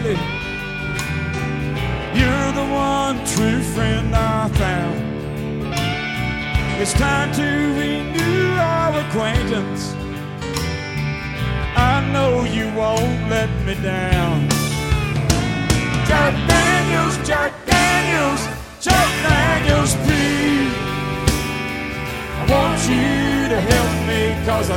lately. You're the one true friend I found. It's time to renew our acquaintance. I know you won't let me down. Jack Daniels, Jack Daniels, Jack Daniels, please. I want you to help me, 'cause I